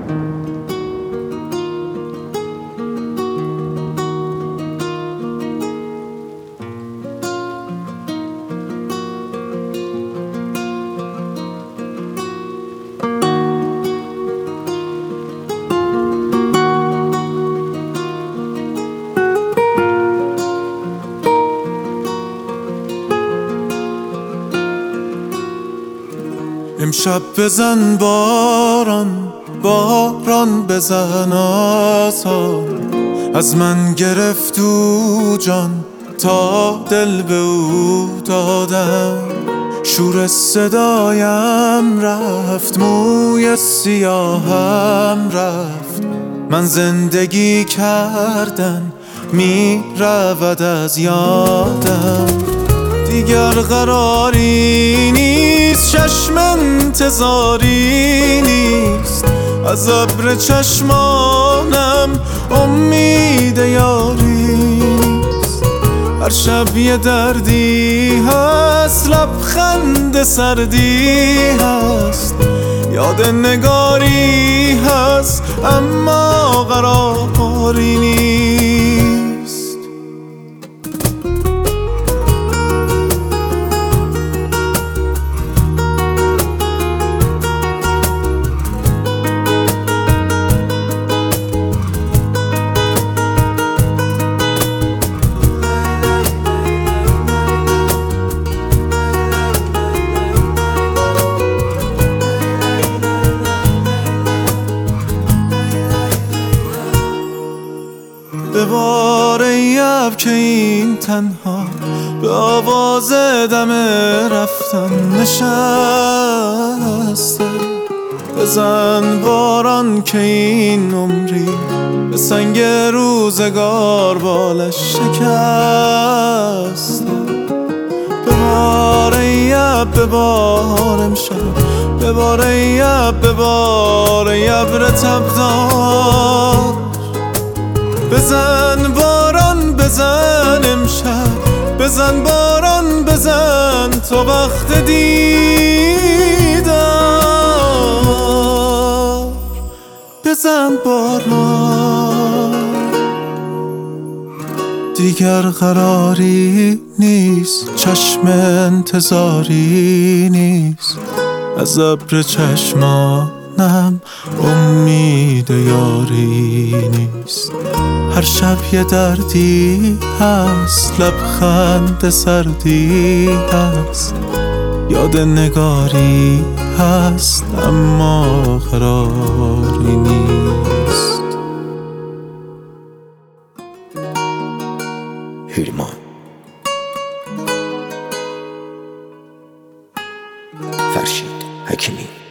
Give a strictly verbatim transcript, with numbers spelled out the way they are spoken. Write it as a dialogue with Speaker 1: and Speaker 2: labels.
Speaker 1: امشب بزن باران، باران بزن آسان، از من گرفت او جان تا دل به او دادم. شور صدایم رفت، موی سیاهم رفت، من زندگی کردن می رود از یادم. دیگر قراری نیست، چشم انتظاری نیست، از ابر چشمانم امید یاری نیست. هر شب یه دردی هست، لبخند سردی هست، یاد نگاری هست اما قراری نیست. به بار یب که این تنها به آواز دم رفتن نشسته. بزن باران که این عمری به سنگ روزگار بالش شکسته. به بار یب به بار امشب، به بار یب به بار یبر تبدار. بزن باران بزن امشب، بزن باران بزن تا وقت دیدار. بزن باران، دیگر قراری نیست، چشم انتظاری نیست، از ابر چشمانم امید یاری نیست. هر شب یه دردی هست، لبخند سردی هست، یاد نگاری هست اما قراری نیست.
Speaker 2: هیلمان فرشید حکیمی.